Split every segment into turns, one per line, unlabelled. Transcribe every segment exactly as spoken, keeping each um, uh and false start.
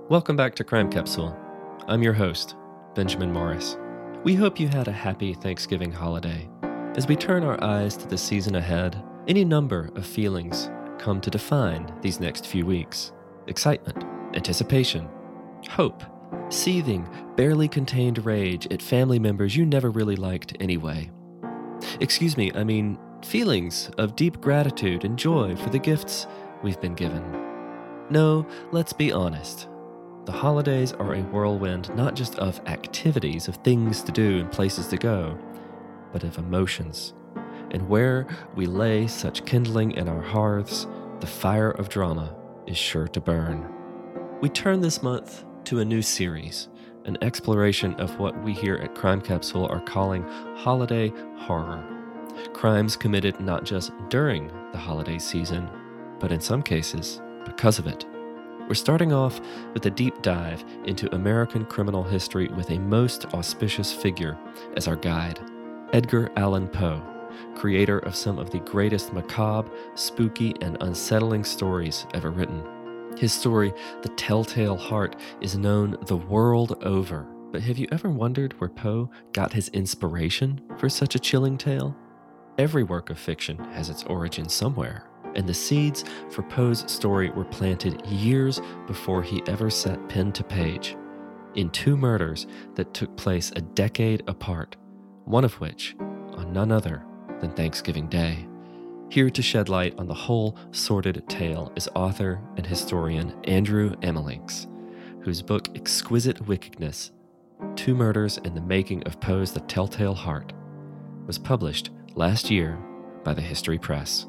Welcome back to Crime Capsule. I'm your host, Benjamin Morris. We hope you had a happy Thanksgiving holiday. As we turn our eyes to the season ahead, any number of feelings come to define these next few weeks. Excitement, anticipation, hope, seething, barely contained rage at family members you never really liked anyway. Excuse me, I mean feelings of deep gratitude and joy for the gifts we've been given. No, let's be honest. The holidays are a whirlwind not just of activities, of things to do and places to go, but of emotions. And where we lay such kindling in our hearths, the fire of drama is sure to burn. We turn this month to a new series, an exploration of what we here at Crime Capsule are calling holiday horror. Crimes committed not just during the holiday season, but in some cases, because of it. We're starting off with a deep dive into American criminal history with a most auspicious figure as our guide, Edgar Allan Poe, creator of some of the greatest macabre, spooky, and unsettling stories ever written. His story, The Telltale Heart, is known the world over. But have you ever wondered where Poe got his inspiration for such a chilling tale? Every work of fiction has its origin somewhere. And the seeds for Poe's story were planted years before he ever set pen to page, in two murders that took place a decade apart, one of which on none other than Thanksgiving Day. Here to shed light on the whole sordid tale is author and historian Andrew Emalinks, whose book Exquisite Wickedness, Two Murders and the Making of Poe's The Telltale Heart, was published last year by the History Press.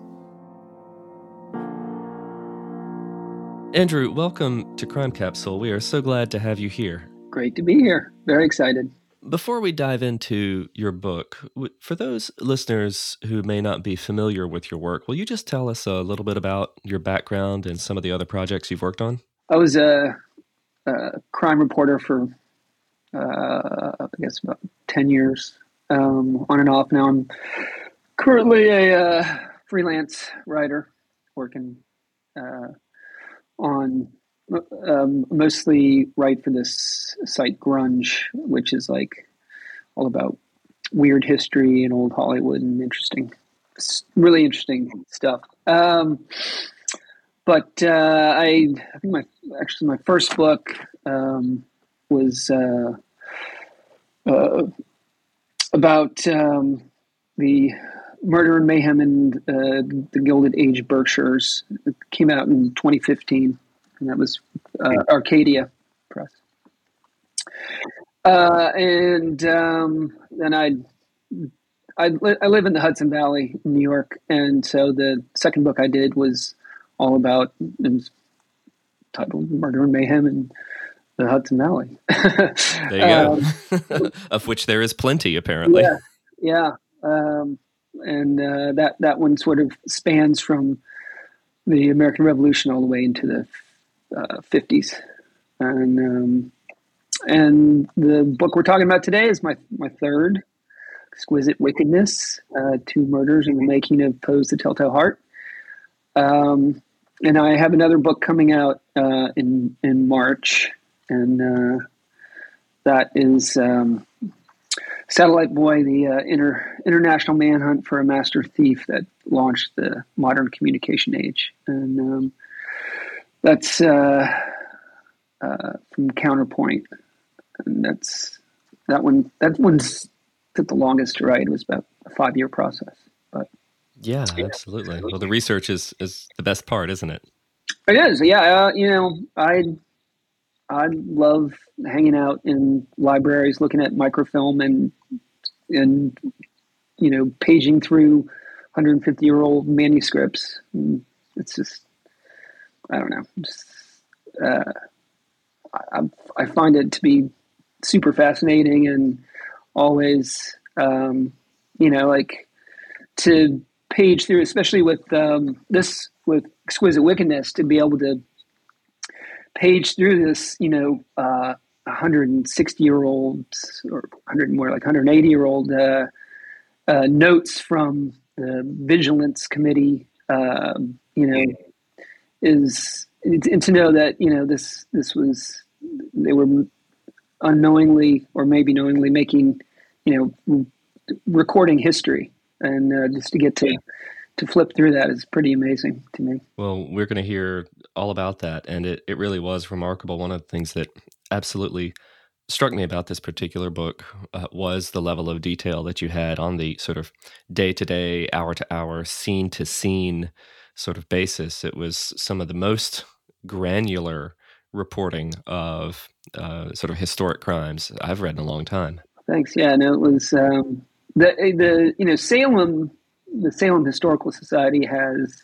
Andrew, welcome to Crime Capsule. We are so glad to have you here.
Great to be here. Very excited.
Before we dive into your book, for those listeners who may not be familiar with your work, will you just tell us a little bit about your background and some of the other projects you've worked on?
I was a, a crime reporter for, uh, I guess, about ten years, um, on and off. Now I'm currently a uh, freelance writer working uh, on um, mostly write for this site Grunge, which is like all about weird history and old Hollywood and interesting, really interesting stuff. Um, but uh, I, I think my actually my first book um, was uh, uh, about um, the murder and mayhem in uh, the Gilded Age Berkshires. It came out in twenty fifteen, and that was uh, Arcadia Press. Uh, and um, then I, I, I live in the Hudson Valley, in New York, and so the second book I did was all about, it was titled Murder and Mayhem in the Hudson Valley.
There you go. Um, of which there is plenty, apparently.
Yeah, yeah. Um, and uh, that, that one sort of spans from the American Revolution all the way into the uh, fifties. And um, and the book we're talking about today is my, my third, Exquisite Wickedness, uh, Two Murders and the Making of Poe's The Telltale Heart. Um, and I have another book coming out uh, in, in March, and uh, that is... Um, Satellite Boy, the uh, inter, international manhunt for a master thief that launched the modern communication age. And um, that's uh, uh, from Counterpoint. And that's that one. That one's took the longest to write. It was about a five-year process. But
yeah, yeah, absolutely. Well, the research is, is the best part, isn't it?
It is. Yeah. Uh, you know, I I love hanging out in libraries, looking at microfilm and, and, you know, paging through one hundred fifty year old manuscripts. And it's just, I don't know. Just, uh, I, I find it to be super fascinating and always, um, you know, like to page through, especially with um, this, with Exquisite Wickedness, to be able to page through this, you know, uh, one hundred sixty year olds or one hundred more like one hundred eighty year old uh, uh, notes from the Vigilance Committee, um, you know, is and to know that, you know, this this was they were unknowingly or maybe knowingly making, you know, recording history, and uh, just to get to to flip through that is pretty amazing to me.
Well, we're going to hear all about that, and it, it really was remarkable. One of the things that absolutely struck me about this particular book uh, was the level of detail that you had on the sort of day-to-day, hour-to-hour, scene-to-scene sort of basis. It was some of the most granular reporting of uh, sort of historic crimes I've read in a long time.
Thanks. Yeah, no, it was um, the the you know Salem, the Salem Historical Society has,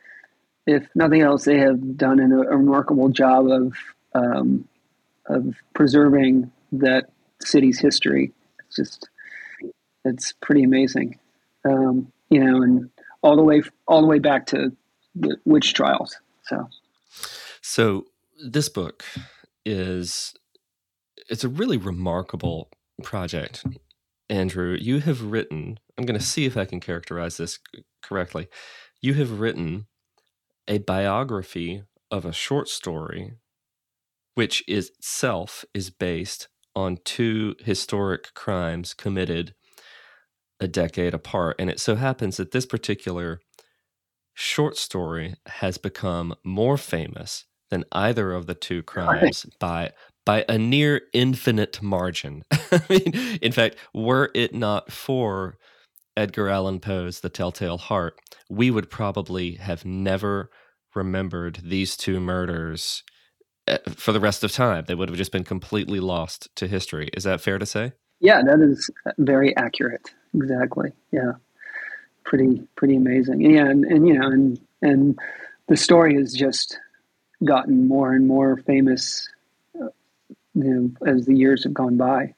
if nothing else, they have done a, a remarkable job of um, of preserving that city's history. It's just it's pretty amazing, um, you know, and all the way all the way back to the witch trials. So,
so this book is it's a really remarkable project. Andrew, you have written, I'm going to see if I can characterize this correctly. You have written a biography of a short story, which is itself is based on two historic crimes committed a decade apart. And it so happens that this particular short story has become more famous than either of the two crimes by by a near infinite margin. I mean, in fact, were it not for Edgar Allan Poe's The Telltale Heart, we would probably have never remembered these two murders for the rest of time. They would have just been completely lost to history. Is that fair to say?
Yeah, that is very accurate. Exactly. Yeah. Pretty, pretty amazing. Yeah. And, and you know, and, and the story has just gotten more and more famous, uh, you know, as the years have gone by,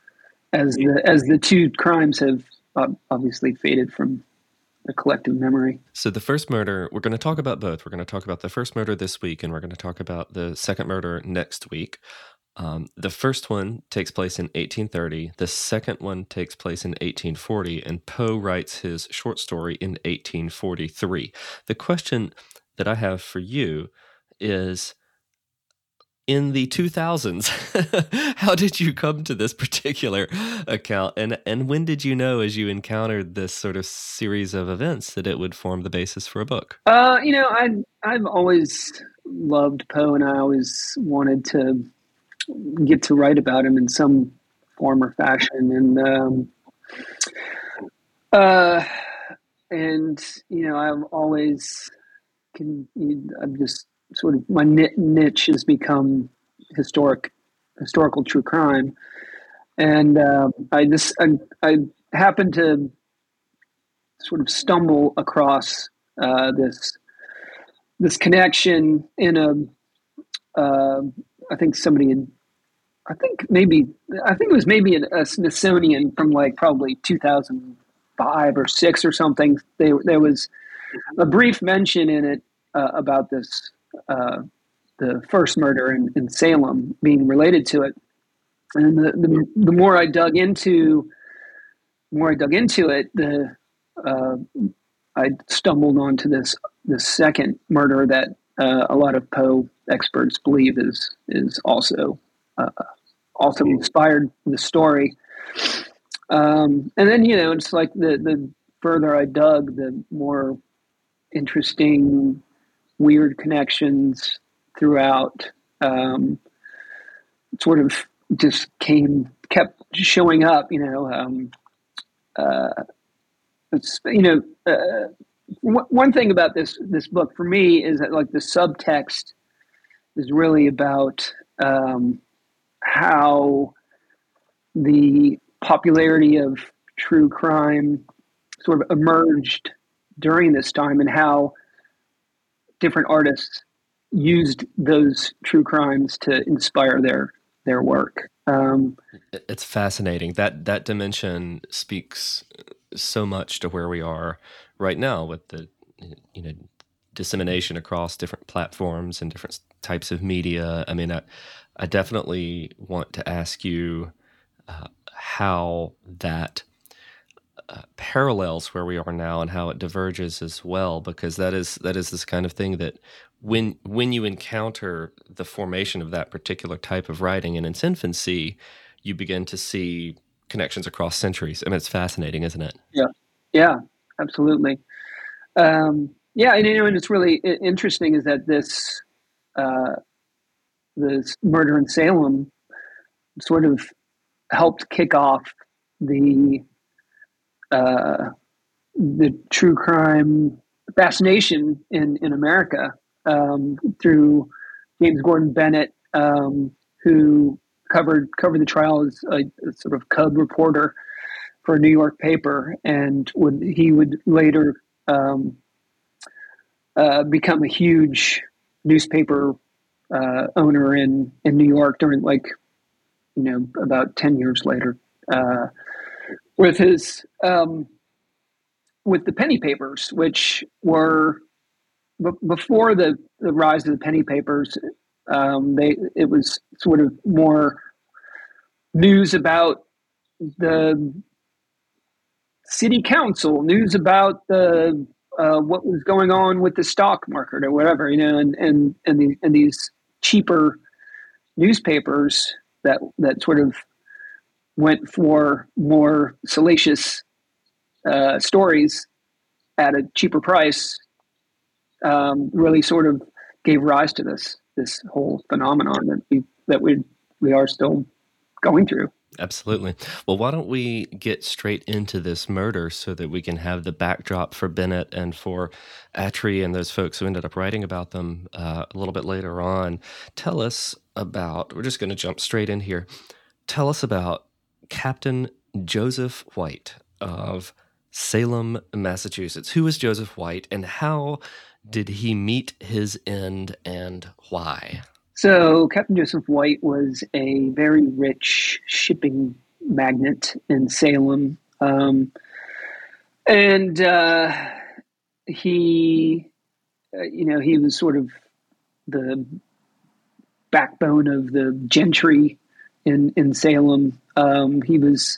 as the, as the two crimes have uh, obviously faded from the collective memory.
So the first murder, we're going to talk about both. We're going to talk about the first murder this week, and we're going to talk about the second murder next week. Um, the first one takes place in eighteen thirty. The second one takes place in eighteen forty, and Poe writes his short story in eighteen forty-three. The question that I have for you is, in the two thousands, how did you come to this particular account? And and when did you know, as you encountered this sort of series of events, that it would form the basis for a book?
Uh, you know, I, I've always loved Poe, and I always wanted to get to write about him in some form or fashion. And, um, uh, and, you know, I've always can, I'm just sort of, my niche has become historic, historical true crime. And, um, I just, I, I happened to sort of stumble across, uh, this, this connection in a, uh, I think somebody had, I think maybe, I think it was maybe a, a Smithsonian from like probably two thousand five or six or something. They, there was a brief mention in it uh, about this, uh, the first murder in, in Salem being related to it. And the, the, the more I dug into, the more I dug into it, the, uh, I stumbled onto this, this second murder that uh, a lot of Poe experts believe is, is also, uh, also inspired the story. Um, and then, you know, it's like the, the further I dug, the more interesting, weird connections throughout, um, sort of just came, kept showing up, you know, um, uh, it's, you know, uh, w- one thing about this, this book for me is that like the subtext is really about, um, how the popularity of true crime sort of emerged during this time, and how different artists used those true crimes to inspire their their work. Um,
it's fascinating. That that dimension speaks so much to where we are right now with the, you know, dissemination across different platforms and different types of media. I mean, I, I definitely want to ask you uh, how that uh, parallels where we are now and how it diverges as well, because that is that is this kind of thing that when when you encounter the formation of that particular type of writing in its infancy, you begin to see connections across centuries. I mean, it's fascinating, isn't it?
Yeah, yeah, absolutely. Um, yeah, and you know, and it's really interesting is that this uh, this murder in Salem sort of helped kick off the uh, the true crime fascination in in America um, through James Gordon Bennett, um, who covered covered the trial as a, a sort of cub reporter for a New York paper, and would he would later um, uh, become a huge newspaper uh, owner in in New York during like you know about ten years later uh, with his um, with the penny papers, which were b- before the, the rise of the penny papers. Um, they it was sort of more news about the city council, news about the uh, what was going on with the stock market or whatever, you know, and and and, the, and these cheaper newspapers that that sort of went for more salacious uh, stories at a cheaper price, um, really sort of gave rise to this this whole phenomenon that we that we we are still going through.
Absolutely. Well, why don't we get straight into this murder so that we can have the backdrop for Bennett and for Attree and those folks who ended up writing about them uh, a little bit later on. Tell us about, we're just going to jump straight in here. Tell us about Captain Joseph White of Salem, Massachusetts. Who is Joseph White and how did he meet his end and why?
So Captain Joseph White was a very rich shipping magnate in Salem. Um, and uh, he, uh, you know, he was sort of the backbone of the gentry in, in Salem. Um, he was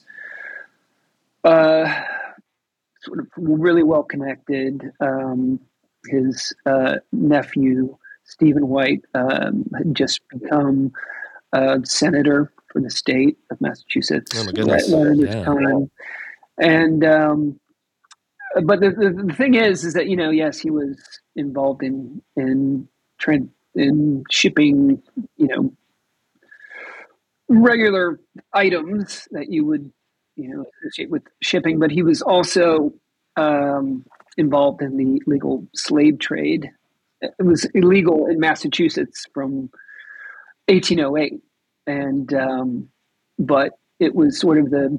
uh, sort of really well connected. Um, his uh, nephew, Stephen White, um, had just become a senator for the state of Massachusetts.
Oh my goodness!
Right, right at this
Yeah.
time, and um, but the, the the thing is, is that you know, yes, he was involved in in trend in shipping, you know, regular items that you would you know associate with shipping, but he was also um, involved in the legal slave trade. It was illegal in Massachusetts from eighteen oh eight, and um, but it was sort of the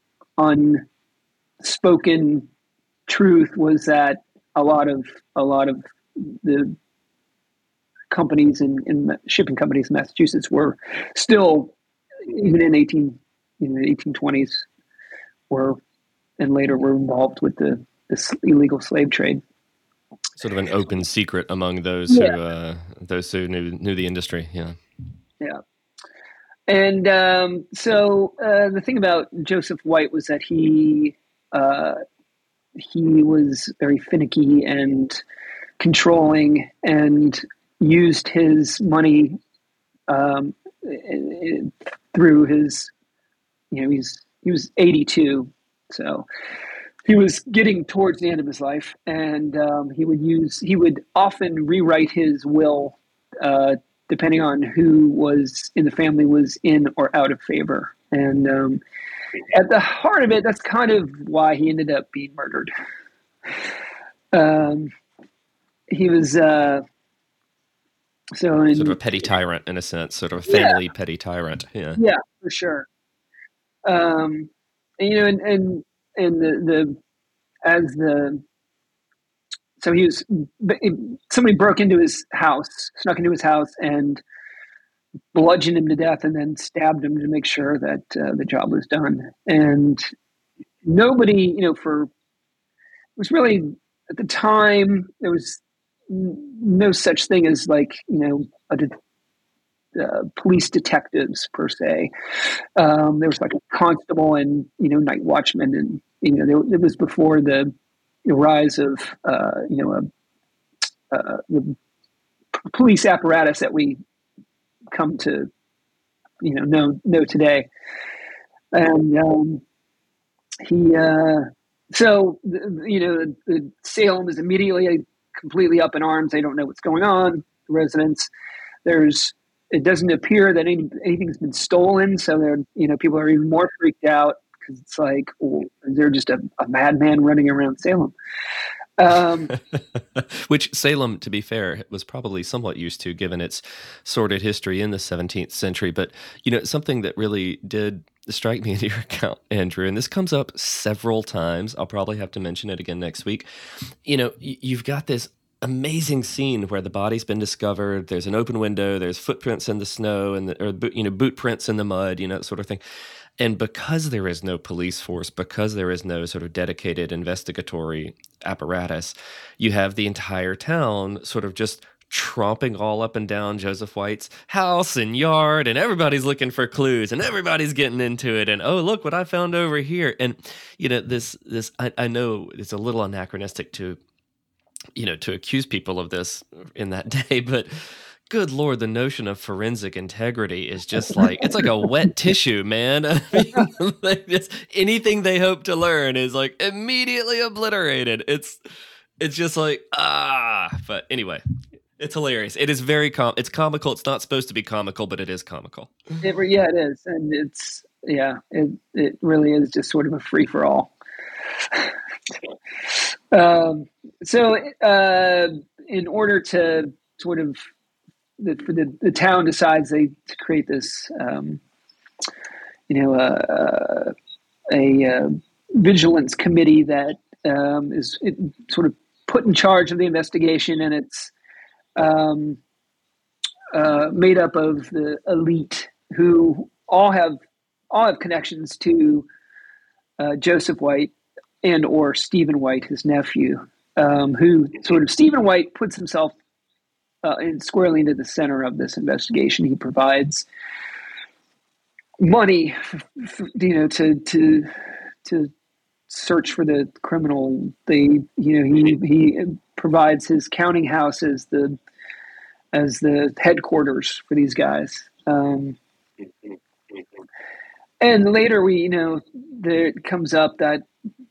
unspoken truth was that a lot of a lot of the companies in, in shipping companies in Massachusetts were still even in eighteen you know eighteen twenties were and later were involved with the this illegal slave trade.
Sort of an open secret among those
Yeah.
who uh, those who knew knew the industry. Yeah.
Yeah. And um, so uh, the thing about Joseph White was that he uh, he was very finicky and controlling, and used his money um, through his. You know, he's he was eighty-two, so he was getting towards the end of his life, and um, he would use he would often rewrite his will. Uh, depending on who was in the family was in or out of favor. And um, at the heart of it, that's kind of why he ended up being murdered. Um, he was uh, so in,
sort of a petty tyrant in a sense, sort of a family yeah. petty tyrant. Yeah,
yeah, for sure. Um, and, you know, and and and the the as the so he was somebody broke into his house, snuck into his house, and bludgeoned him to death, and then stabbed him to make sure that uh, the job was done. And nobody, you know, for it was really at the time there was no such thing as like you know a de- uh, police detectives per se. Um, there was like a constable and you know night watchman and you know, there, it was before the, the rise of, uh, you know, a, uh, the police apparatus that we come to, you know, know, know today. And um, he, uh, so, you know, the, the Salem is immediately completely up in arms. They don't know what's going on. The residents, there's, it doesn't appear that any, anything's been stolen. So they're, you know, people are even more freaked out because it's like, well, they're just a, a madman running around Salem. Um,
Which Salem, to be fair, was probably somewhat used to given its sordid history in the seventeenth century. But, you know, something that really did strike me in your account, Andrew, and this comes up several times. I'll probably have to mention it again next week. You know, you've got this amazing scene where the body's been discovered. There's an open window. There's footprints in the snow and the, or, you know, boot prints in the mud, you know, that sort of thing. And because there is no police force, because there is no sort of dedicated investigatory apparatus, you have the entire town sort of just tromping all up and down Joseph White's house and yard, and everybody's looking for clues, and everybody's getting into it, and oh, look what I found over here. And, you know, this, this I, I know it's a little anachronistic to, you know, to accuse people of this in that day, but good Lord, the notion of forensic integrity is just like, it's like a wet tissue, man. I mean, like this, anything they hope to learn is like immediately obliterated. It's, it's just like, ah, but anyway, it's hilarious. It is very com it's comical. It's not supposed to be comical, but it is comical.
It, yeah, it is. And it's, yeah, it, it really is just sort of a free for all. um, so, uh, in order to sort of, The, the, the town decides they to create this, um, you know, uh, a uh, vigilance committee that um, is it, sort of put in charge of the investigation, and it's um, uh, made up of the elite who all have all have connections to uh, Joseph White and or Stephen White, his nephew, um, who sort of Stephen White puts himself Uh, and squarely into the center of this investigation. He provides money, you know, to to to search for the criminal. They, you know, he he provides his counting house as the as the headquarters for these guys. Um, and later, we, you know, there it comes up that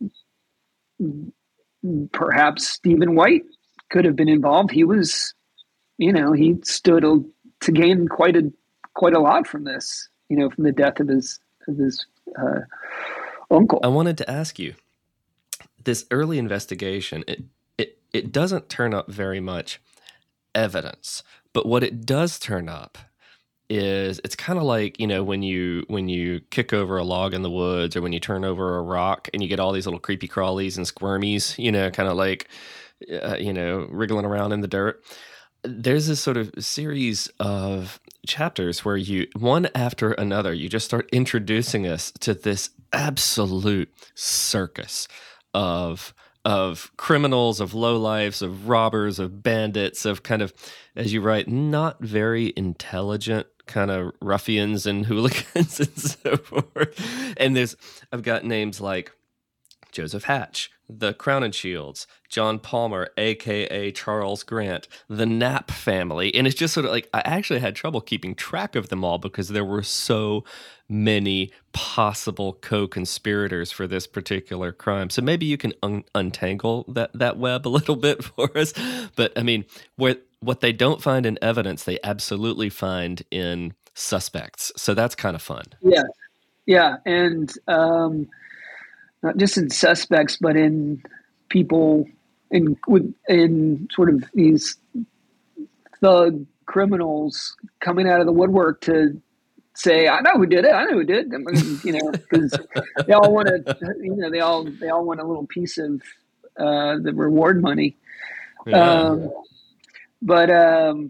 perhaps Stephen White could have been involved. He was. You know, he stood to gain quite a quite a lot from this. You know, from the death of his of his uh, uncle.
I wanted to ask you, this early investigation, it it it doesn't turn up very much evidence, but what it does turn up is it's kind of like, you know, when you when you kick over a log in the woods, or when you turn over a rock and you get all these little creepy crawlies and squirmies, you know, kind of like uh, you know, wriggling around in the dirt. There's this sort of series of chapters where you, one after another, you just start introducing us to this absolute circus of of criminals, of lowlifes, of robbers, of bandits, of kind of, as you write, not very intelligent kind of ruffians and hooligans and so forth. And there's, I've got names like Joseph Hatch, the Crown and Shields, John Palmer, a k a. Charles Grant, the Knapp family. And it's just sort of like, I actually had trouble keeping track of them all because there were so many possible co-conspirators for this particular crime. So maybe you can un untangle that, that web a little bit for us. But I mean, where, what they don't find in evidence, they absolutely find in suspects. So that's kind of fun.
Yeah. Yeah. And, um, not just in suspects, but in people in with in sort of these thug criminals coming out of the woodwork to say, "I know who did it. I know who did." I mean, you know, because they all want to, you know, they all they all want a little piece of uh, the reward money. Yeah. Um, but um,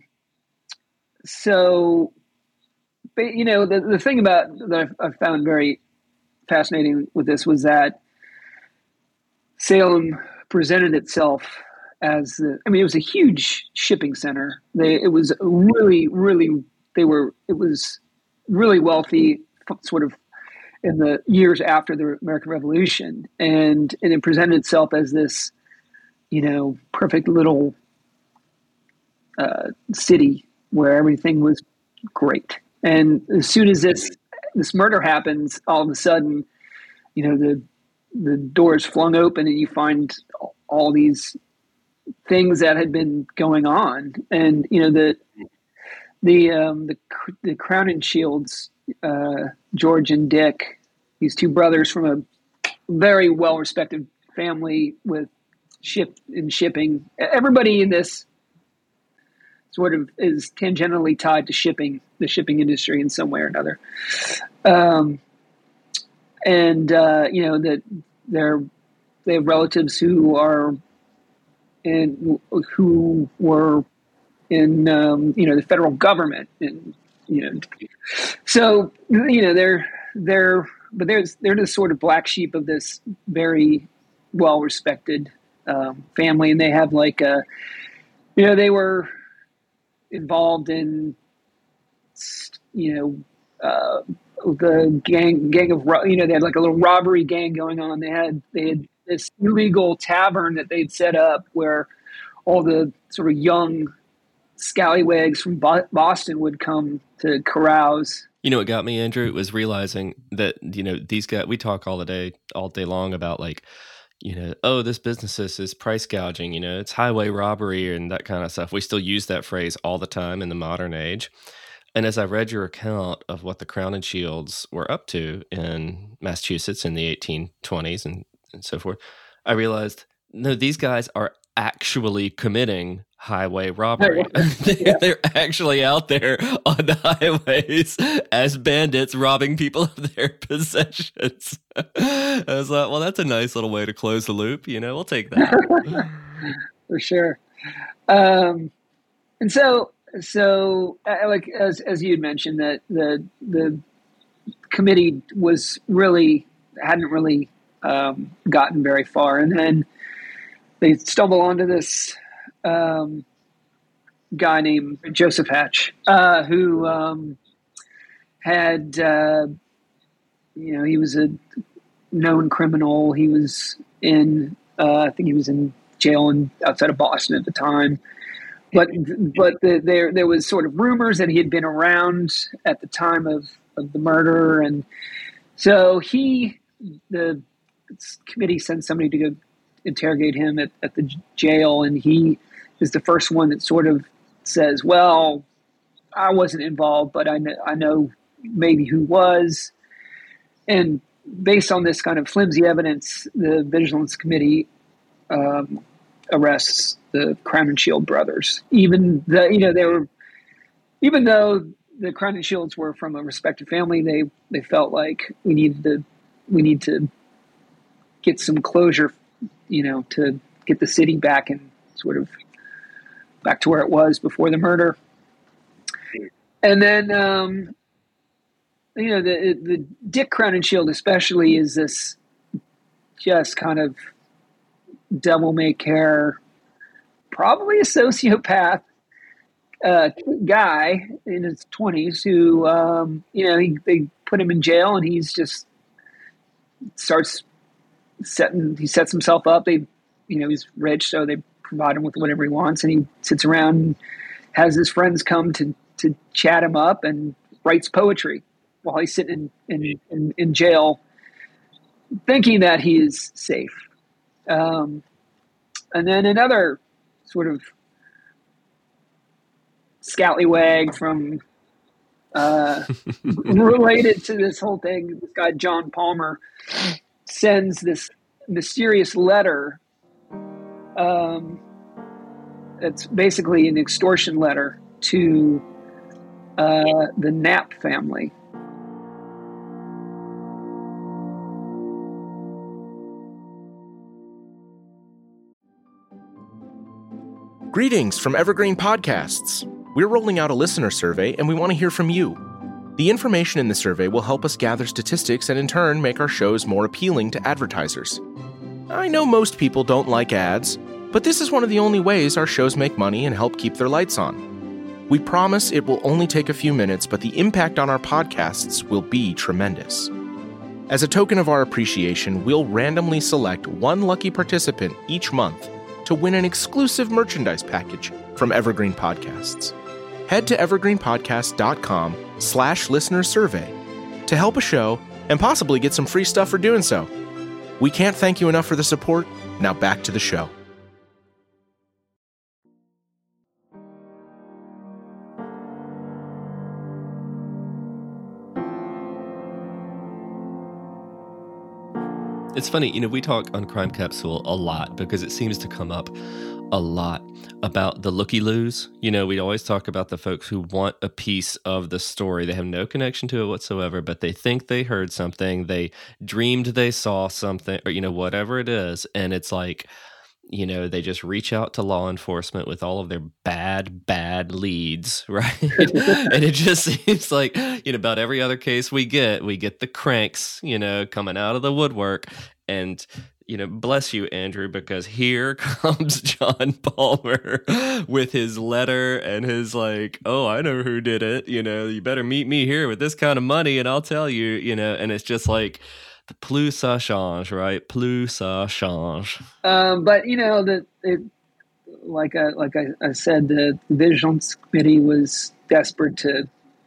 so, but, you know, the the thing about that I found very fascinating with this was that Salem presented itself as the, I mean, it was a huge shipping center. They, it was really, really, they were, it was really wealthy, sort of in the years after the American Revolution, and and it presented itself as this, you know, perfect little uh, city where everything was great. And as soon as this this murder happens, all of a sudden, you know, the the doors flung open, and you find all these things that had been going on, and you know the the um, the the Crowninshields, uh, George and Dick, these two brothers from a very well respected family with ship in shipping. Everybody in this sort of is tangentially tied to shipping, the shipping industry in some way or another. Um, and, uh, you know, that they're, they have relatives who are in, who were in, um, you know, the federal government, and, you know, so, you know, they're, they're, but there's, they're the sort of black sheep of this very well-respected, um, family. And they have like a, you know, they were involved in, you know, uh, the gang, gang of, you know, they had like a little robbery gang going on. They had, they had this illegal tavern that they'd set up where all the sort of young scallywags from Boston would come to carouse.
You know what got me, Andrew, was realizing that, you know, these guys, we talk all the day, all day long about like, you know, oh, this business is price gouging, you know, it's highway robbery and that kind of stuff. We still use that phrase all the time in the modern age. And as I read your account of what the Crowninshields were up to in Massachusetts in the eighteen twenties and, and so forth, I realized, no, these guys are actually committing highway robbery.
Yeah.
They're actually out there on the highways as bandits robbing people of their possessions. I was like, well, that's a nice little way to close the loop. You know, we'll take that.
For sure. Um, and so, so uh, like, as, as you had mentioned, that the, the committee was really, hadn't really um, gotten very far. And then they stumble onto this um, guy named Joseph Hatch, uh, who um, had, uh, you know, he was a known criminal. He was in, uh, I think he was in jail in, outside of Boston at the time. But but the, there there was sort of rumors that he had been around at the time of, of the murder, and so he the committee sent somebody to go interrogate him at, at the jail, and he is the first one that sort of says, well, I wasn't involved, but I know, I know maybe who was. And based on this kind of flimsy evidence, the Vigilance Committee um, arrests the Crowninshield brothers. Even the, you know, they were, even though the Crowninshields were from a respected family, they, they felt like we needed to, we need to get some closure, you know, to get the city back and sort of back to where it was before the murder. And then, um, you know, the the Dick Crowninshield especially is this just kind of devil-may-care, probably a sociopath uh, guy in his twenties who, um, you know, he, they put him in jail, and he's just starts setting, he sets himself up. They, you know, he's rich, so they provide him with whatever he wants, and he sits around and has his friends come to, to chat him up and writes poetry while he's sitting in, in, in, in jail, thinking that he is safe. Um, and then another sort of scallywag from uh, related to this whole thing, this guy John Palmer sends this mysterious letter. Um, it's basically an extortion letter to uh, the Knapp family.
Greetings from Evergreen Podcasts. We're rolling out a listener survey, and we want to hear from you. The information in the survey will help us gather statistics and in turn make our shows more appealing to advertisers. I know most people don't like ads, but this is one of the only ways our shows make money and help keep their lights on. We promise it will only take a few minutes, but the impact on our podcasts will be tremendous. As a token of our appreciation, we'll randomly select one lucky participant each month to win an exclusive merchandise package from Evergreen Podcasts. Head to evergreenpodcast.com slash listener survey to help a show and possibly get some free stuff for doing so. We can't thank you enough for the support. Now back to the show.
It's funny, you know, we talk on Crime Capsule a lot because it seems to come up a lot about the looky-loos. You know, we always talk about the folks who want a piece of the story. They have no connection to it whatsoever, but they think they heard something. They dreamed they saw something, or, you know, whatever it is. And it's like, you know, they just reach out to law enforcement with all of their bad, bad leads, right? And it just seems like, you know, about every other case we get, we get the cranks, you know, coming out of the woodwork. And, you know, bless you, Andrew, because here comes John Palmer with his letter and his like, oh, I know who did it. You know, you better meet me here with this kind of money and I'll tell you, you know, and it's just like, the plus ça change, right? Plus ça change.
Um, but you know that it, like I like I, I said, the Vigilance Committee was desperate to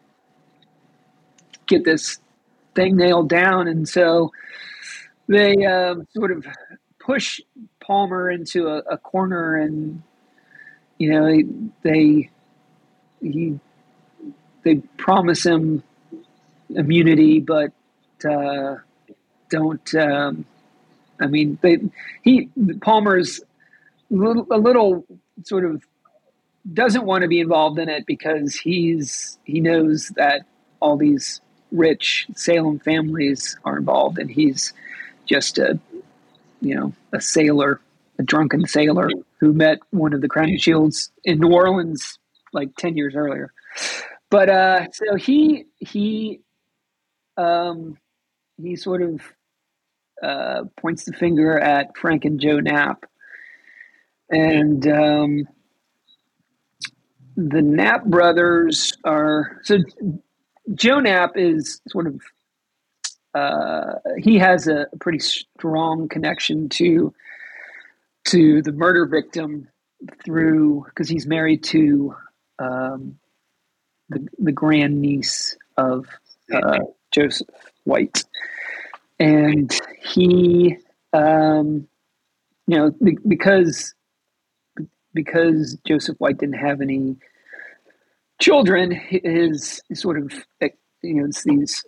get this thing nailed down, and so they um, sort of push Palmer into a, a corner, and you know they they he they promise him immunity, but. Uh, Don't um, I mean they he Palmer's little, a little sort of doesn't want to be involved in it because he's he knows that all these rich Salem families are involved and he's just a you know a sailor, a drunken sailor who met one of the Crown and Shields in New Orleans like ten years earlier. But uh, so he he um, he sort of uh, points the finger at Frank and Joe Knapp. And um, the Knapp brothers are... So Joe Knapp is sort of... Uh, he has a pretty strong connection to to the murder victim through... Because he's married to um, the, the grandniece of uh, Joseph White. And he, um, you know, because because Joseph White didn't have any children, his, his sort of, you know, it's these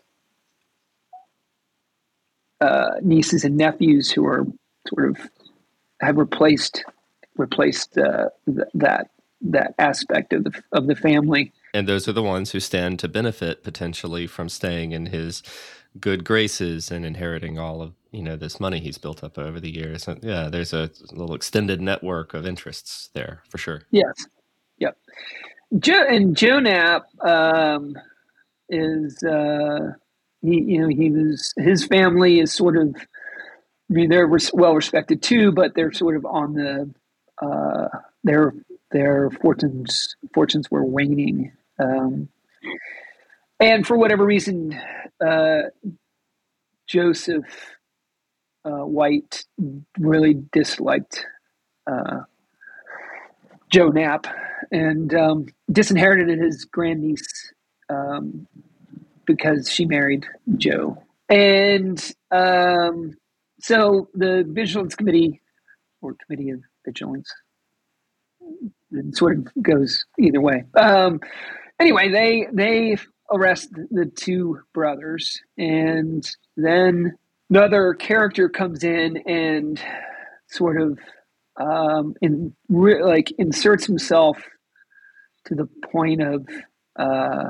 uh, nieces and nephews who are sort of have replaced replaced uh, th- that that aspect of the of the family.
And those are the ones who stand to benefit potentially from staying in his good graces and inheriting all of, you know, this money he's built up over the years. So, yeah, there's a little extended network of interests there for sure.
Yes. Yep. Joe and Joe Knapp um, is, uh, he, you know, he was, his family is sort of, I mean, they're res- well respected too, but they're sort of on the, uh, their, their fortunes, fortunes were waning. Um, and for whatever reason, uh, Joseph uh, White really disliked uh, Joe Knapp and um, disinherited his grandniece um, because she married Joe. And um, so the Vigilance Committee, or Committee of Vigilance, it sort of goes either way. Um, anyway, they they arrest the two brothers, and then another character comes in and sort of um, in re- like inserts himself to the point of uh,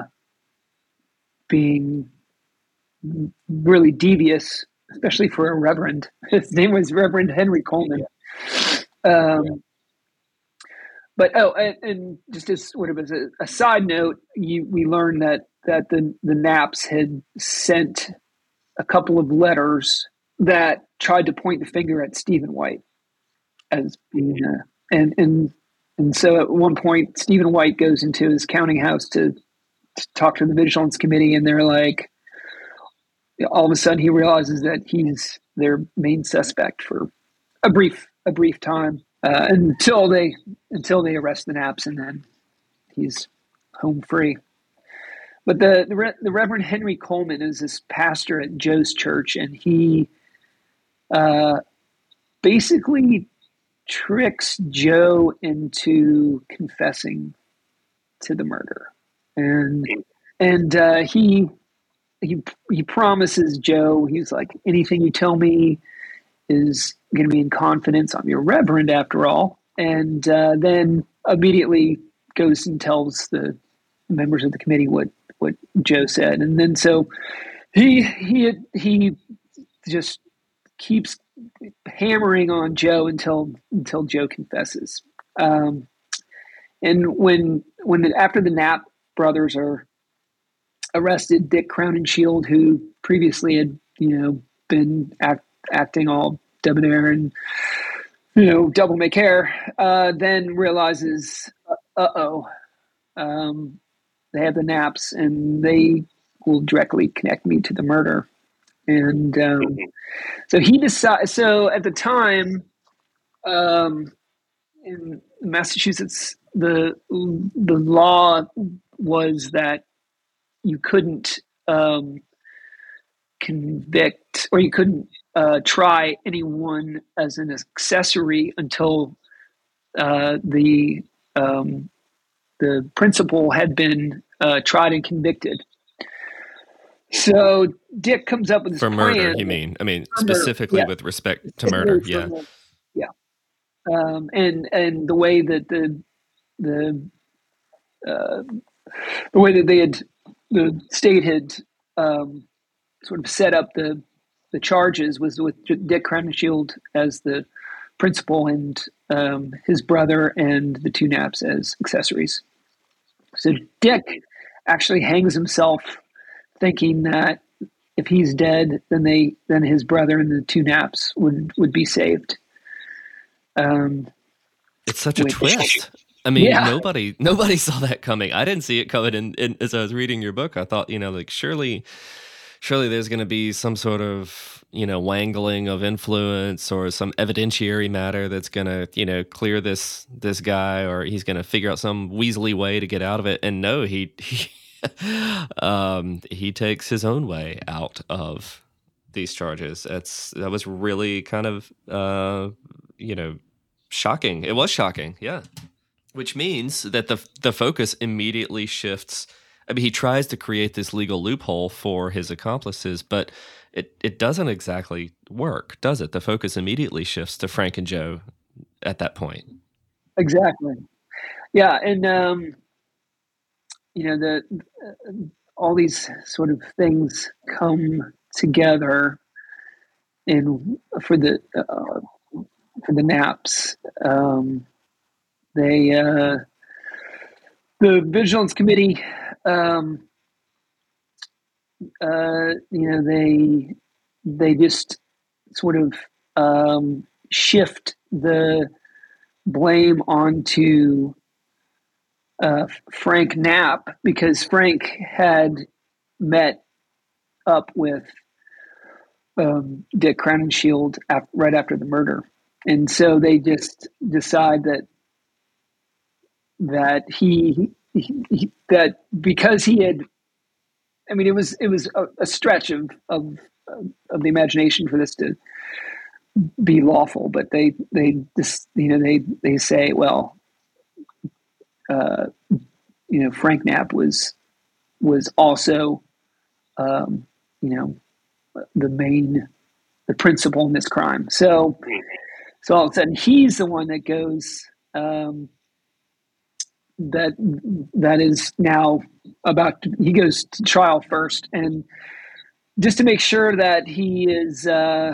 being really devious, especially for a reverend. His name was Reverend Henry Coleman. Um, But oh, and, and just as sort of as a, a side note, you, we learned that that the the Knapps had sent a couple of letters that tried to point the finger at Stephen White as being, uh, and and and so at one point Stephen White goes into his counting house to, to talk to the Vigilance Committee, and they're like, all of a sudden he realizes that he's their main suspect for a brief a brief time uh, until they until they arrest the Knapps, and then he's home free. But the the, Re, the Reverend Henry Coleman is this pastor at Joe's church, and he uh, basically tricks Joe into confessing to the murder, and and uh, he he he promises Joe, he's like, anything you tell me is going to be in confidence. I'm your reverend after all. And uh, then immediately goes and tells the members of the committee what what Joe said, and then so he he he just keeps hammering on Joe until until Joe confesses. Um, and when when the, after the Knapp brothers are arrested, Dick Crowninshield, who previously had you know been act, acting all debonair and you know double make hair, uh, then realizes, uh oh, um, they have the Knapps and they will directly connect me to the murder. And um, so he decides. So at the time, um, in Massachusetts, the the law was that you couldn't um, convict or you couldn't uh, try anyone as an accessory until uh, the um, the principal had been uh, tried and convicted. So Dick comes up with this
for murder.
plan.
You mean? I mean,
For murder,
specifically
yeah.
with respect to murder.
For
Yeah.
murder, yeah. Um, and and the way that the the uh, the way that they had the state had um, sort of set up the the charges was with Dick Crowninshield as the principal and um, his brother and the two Knapps as accessories. So Dick actually hangs himself, thinking that if he's dead, then they then his brother and the two Knapps would would be saved. Um,
It's such a
which-
twist. I mean,
Yeah.
nobody nobody saw that coming. I didn't see it coming. And, and as I was reading your book, I thought, you know, like surely, surely there's going to be some sort of, you know, wangling of influence or some evidentiary matter that's going to, you know, clear this this guy, or he's going to figure out some weaselly way to get out of it. And no, he he, um, he takes his own way out of these charges. That's that was really kind of, uh, you know, shocking. It was shocking, yeah. Which means that the the focus immediately shifts. I mean, he tries to create this legal loophole for his accomplices, but it, it doesn't exactly work, does it? The focus immediately shifts to Frank and Joe at that point.
Exactly. Yeah, and um, you know the uh, all these sort of things come together in for the uh, for the Knapps. Um, they uh, the Vigilance Committee. Um, uh, you know they they just sort of um, shift the blame onto uh, Frank Knapp, because Frank had met up with um, Dick Crowninshield af- right after the murder, and so they just decide that that he, he, he that because he had, I mean, it was it was a, a stretch of, of of the imagination for this to be lawful, but they they just you know they they say, well, uh, you know, Frank Knapp was was also um, you know the main the principal in this crime. So so all of a sudden he's the one that goes um, that that is now about to, he goes to trial first, and just to make sure that he is uh,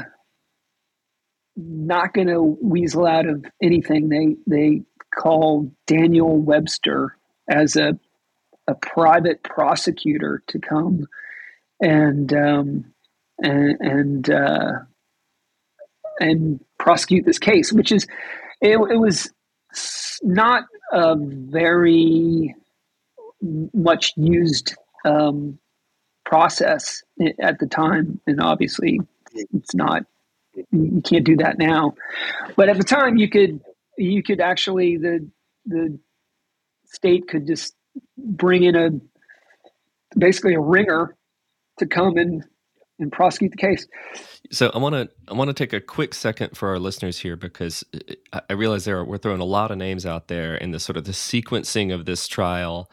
not going to weasel out of anything, they they call Daniel Webster as a a private prosecutor to come and um, and and, uh, and prosecute this case, which is it, it was not a very much used um, process at the time, and obviously it's not. You can't do that now, but at the time you could. You could actually the the state could just bring in a basically a ringer to come and and prosecute the case.
So I want to I want to take a quick second for our listeners here, because I realize there are, we're throwing a lot of names out there, and the sort of the sequencing of this trial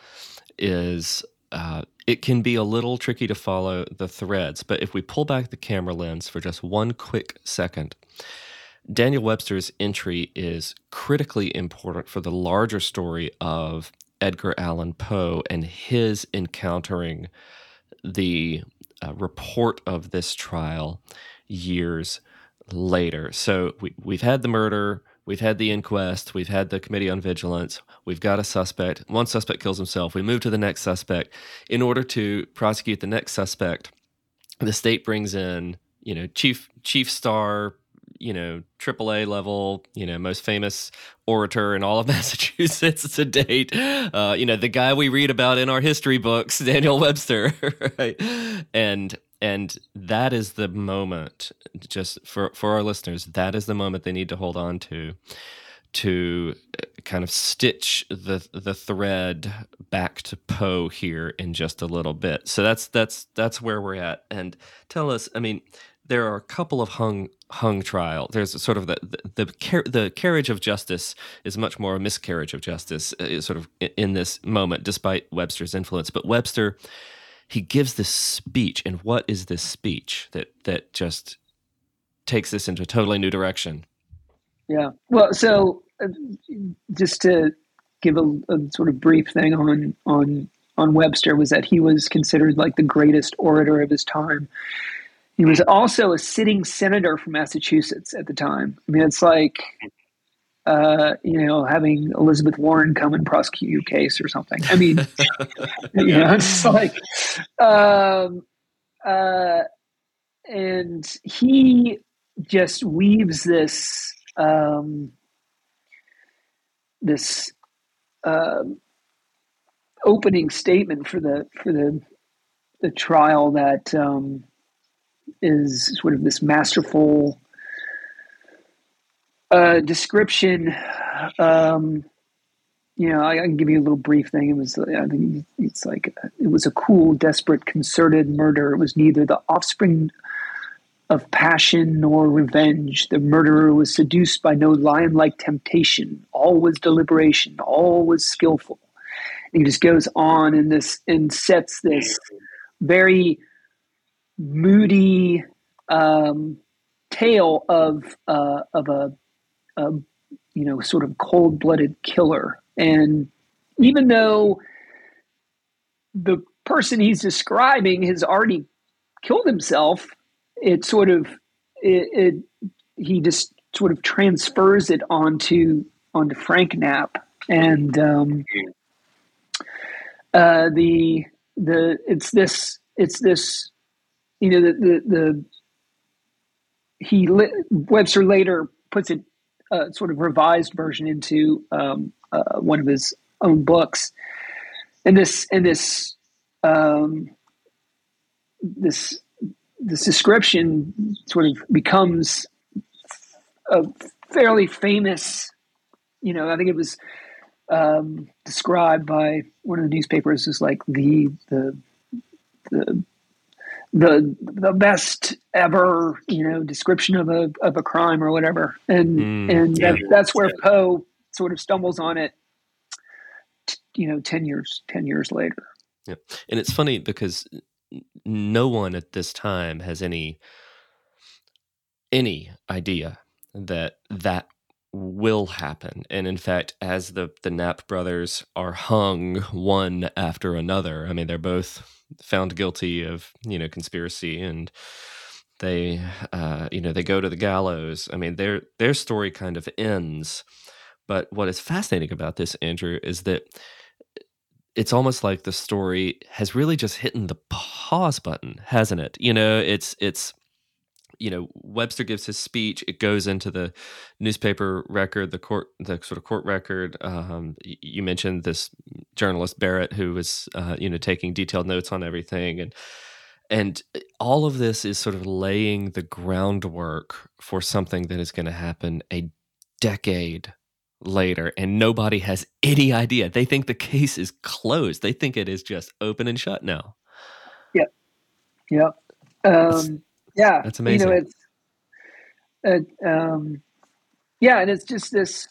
is uh, it can be a little tricky to follow the threads. But if we pull back the camera lens for just one quick second, Daniel Webster's entry is critically important for the larger story of Edgar Allan Poe and his encountering the uh, report of this trial years later. So we, we've had the murder, we've had the inquest, we've had the Committee on Vigilance, we've got a suspect. One suspect kills himself. We move to the next suspect. In order to prosecute the next suspect, the state brings in, you know, chief chief star, you know, triple A level, you know, most famous orator in all of Massachusetts to date. Uh, you know, the guy we read about in our history books, Daniel Webster, right? And and that is the moment, just for, for our listeners, that is the moment they need to hold on to, to kind of stitch the the thread back to Poe here in just a little bit. So that's that's that's where we're at. And tell us, I mean, there are a couple of hung hung trial. There's sort of the the the, car- the carriage of justice is much more a miscarriage of justice, uh, sort of in this moment, despite Webster's influence. But Webster, he gives this speech, and what is this speech that that just takes this into a totally new direction?
Yeah. Well, so uh, just to give a, a sort of brief thing on on on Webster, was that he was considered like the greatest orator of his time. He was also a sitting senator from Massachusetts at the time. I mean, it's like, uh, you know, having Elizabeth Warren come and prosecute your case or something. I mean, you know, it's like, um, uh, and he just weaves this, um, this uh, opening statement for the for the the trial that. Um, is sort of this masterful uh, description. Um, you know, I, I can give you a little brief thing. It was, I think it's like, it was a cool, desperate, concerted murder. It was neither the offspring of passion nor revenge. The murderer was seduced by no lion-like temptation. All was deliberation. All was skillful. And he just goes on in this and sets this very moody um, tale of uh, of a, a you know sort of cold-blooded killer. And even though the person he's describing has already killed himself, it sort of it, it he just sort of transfers it onto onto Frank Knapp, and um, uh, the the it's this it's this. You know, the, the, the he Webster later puts it uh, sort of revised version into um, uh, one of his own books, and this and this um, this this description sort of becomes a fairly famous. You know, I think it was um, described by one of the newspapers as like the the the the the best ever, you know, description of a of a crime or whatever, and mm, and yeah. that, that's where Poe sort of stumbles on it, you know, ten years ten years later.
Yeah, and it's funny because no one at this time has any any idea that that will happen. And in fact, as the the Knapp brothers are hung one after another, I mean, they're both found guilty of, you know, conspiracy, and they, uh, you know, they go to the gallows. I mean, their their story kind of ends. But what is fascinating about this, Andrew, is that it's almost like the story has really just hit the pause button, hasn't it? You know, it's it's. You know, Webster gives his speech. It goes into the newspaper record, the court, the sort of court record. Um, you mentioned this journalist Barrett, who was, uh, you know, taking detailed notes on everything, and and all of this is sort of laying the groundwork for something that is going to happen a decade later, and nobody has any idea. They think the case is closed. They think it is just open and shut now.
Yeah. Yeah. Um, yeah.
That's amazing.
You know, it's, it, um, yeah. And it's just this,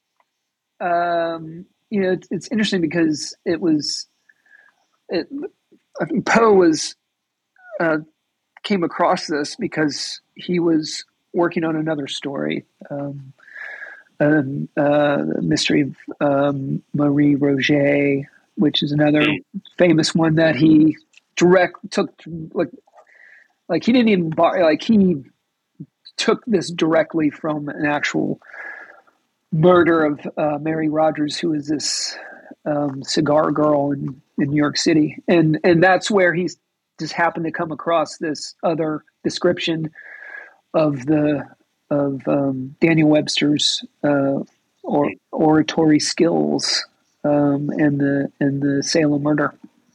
um, you know, it's, it's interesting because it was, it, I think Poe was, uh, came across this because he was working on another story, um, um, uh, the mystery of um, Marie Roget, which is another famous one that he direct took, like, like he didn't even bar, like he took this directly from an actual murder of uh, Mary Rogers, who was this um, cigar girl in, in New York City, and and that's where he just happened to come across this other description of the of um, Daniel Webster's uh, or oratory skills um, and the and the Salem murder,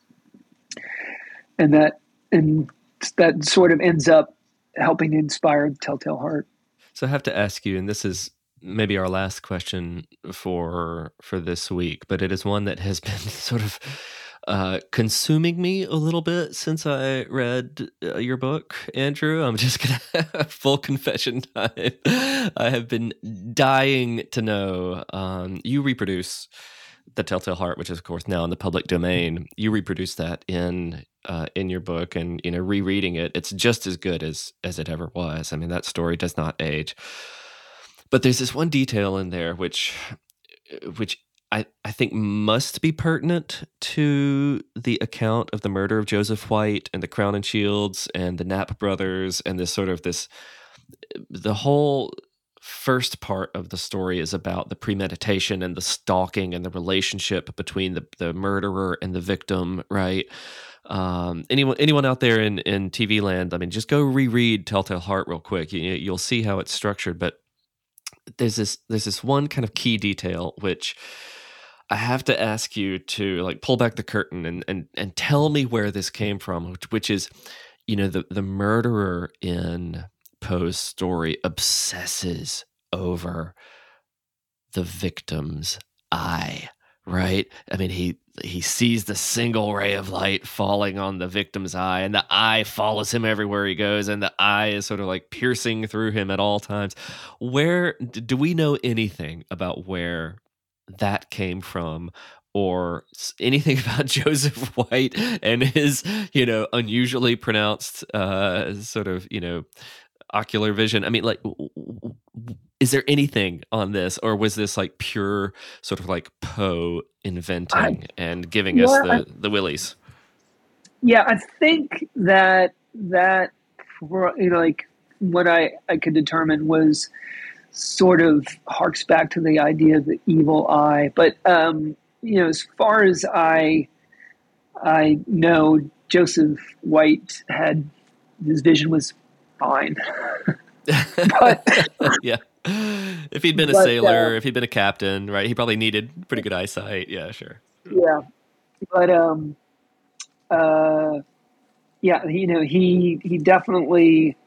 and that and that sort of ends up helping inspire Telltale Heart.
So I have to ask you, and this is maybe our last question for for this week, but it is one that has been sort of uh, consuming me a little bit since I read uh, your book, Andrew. I'm just gonna full confession time. I have been dying to know. Um, you reproduce the Telltale Heart, which is of course now in the public domain. You reproduce that in uh, in your book, and you know, rereading it, it's just as good as as it ever was. I mean, that story does not age. But there's this one detail in there which which I, I think must be pertinent to the account of the murder of Joseph White and the Crown and Shields and the Knapp brothers, and this sort of this, the whole first part of the story is about the premeditation and the stalking and the relationship between the, the murderer and the victim, right? Um, anyone anyone out there in, in T V land, I mean, just go reread Telltale Heart real quick. You, you'll see how it's structured, but there's this there's this one kind of key detail which I have to ask you to like pull back the curtain and and and tell me where this came from, which, which is, you know, the the murderer in Poe's story obsesses over the victim's eye, right? I mean, he he sees the single ray of light falling on the victim's eye, and the eye follows him everywhere he goes, and the eye is sort of like piercing through him at all times. Where do we know anything about where that came from, or anything about Joseph White and his, you know, unusually pronounced uh, sort of, you know, ocular vision? I mean, like, is there anything on this, or was this like pure sort of like Poe inventing I, and giving yeah, us the, I, the willies?
Yeah, I think that that you know, like what I, I could determine was sort of harks back to the idea of the evil eye. But um, you know, as far as I I know, Joseph White had his vision was fine. But
yeah. If he'd been a but, sailor, uh, if he'd been a captain, right, he probably needed pretty good eyesight. Yeah, sure.
Yeah. But, um, uh, yeah, you know, he, he definitely,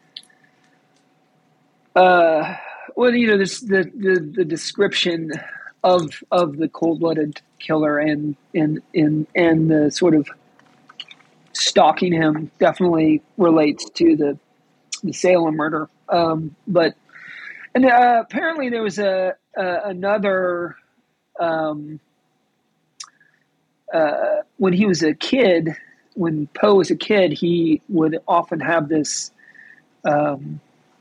uh, well, you know, this, the, the, the description of, of the cold-blooded killer and, and, and, and the sort of stalking him definitely relates to the, the Salem murder. Um, but, And uh, apparently there was a, a another um, uh, when he was a kid, when Poe was a kid, he would often have this um,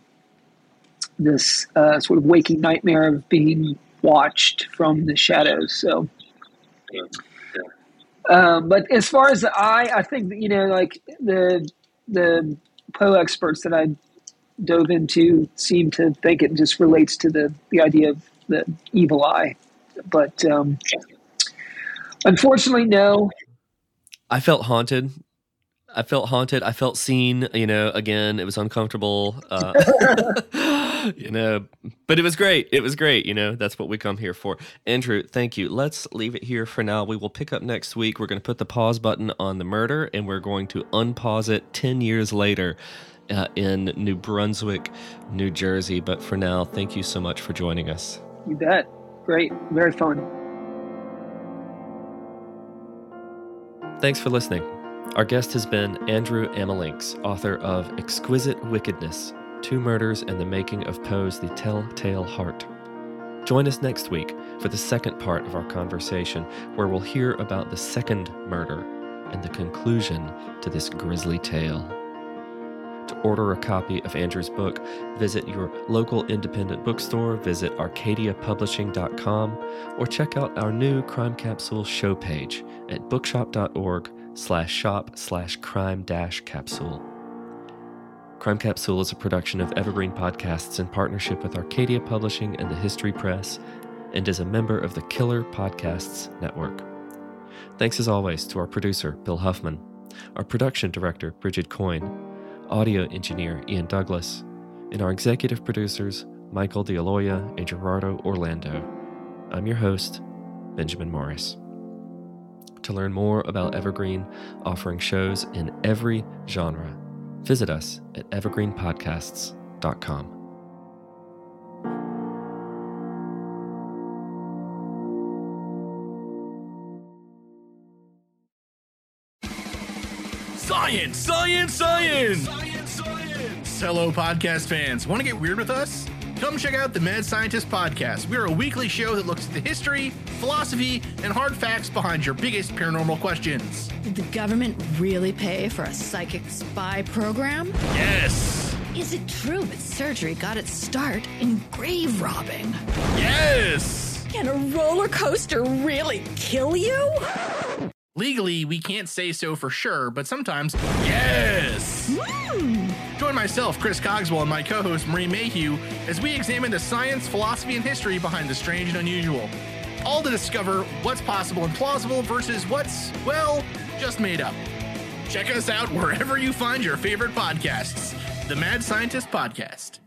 this uh, sort of waking nightmare of being watched from the shadows. So, um, but as far as the eye, I think that, you know, like the the Poe experts that I dove into seem to think it just relates to the, the idea of the evil eye. But um, unfortunately, no.
I felt haunted I felt haunted. I felt seen, you know, again, it was uncomfortable, uh, you know, but it was great. It was great. You know, that's what we come here for. Andrew, thank you. Let's leave it here for now. We will pick up next week. We're going to put the pause button on the murder and we're going to unpause it ten years later uh, in New Brunswick, New Jersey. But for now, thank you so much for joining us.
You bet. Great. Very fun.
Thanks for listening. Our guest has been Andrew Amalinks, author of Exquisite Wickedness, Two Murders and the Making of Poe's The Telltale Heart. Join us next week for the second part of our conversation, where we'll hear about the second murder and the conclusion to this grisly tale. To order a copy of Andrew's book, visit your local independent bookstore, visit arcadia publishing dot com, or check out our new Crime Capsule show page at bookshop.org slash shop slash crime dash capsule. Crime Capsule is a production of Evergreen Podcasts in partnership with Arcadia Publishing and the History Press, and is a member of the Killer Podcasts Network. Thanks as always to our producer, Bill Huffman, our production director, Bridget Coyne, audio engineer, Ian Douglas, and our executive producers, Michael D'Aloia and Gerardo Orlando. I'm your host, Benjamin Morris. To learn more about Evergreen, offering shows in every genre, visit us at evergreen podcasts dot com.
Science, science, science! Science, science! Hello, podcast fans. Want to get weird with us? Come check out the Mad Scientist Podcast. We're a weekly show that looks at the history, philosophy, and hard facts behind your biggest paranormal questions.
Did the government really pay for a psychic spy program?
Yes!
Is it true that surgery got its start in grave robbing?
Yes!
Can a roller coaster really kill you?
Legally, we can't say so for sure, but sometimes, yes!
Mm.
Join myself, Chris Cogswell, and my co-host, Marie Mayhew, as we examine the science, philosophy, and history behind the strange and unusual. All to discover what's possible and plausible versus what's, well, just made up. Check us out wherever you find your favorite podcasts. The Mad Scientist Podcast.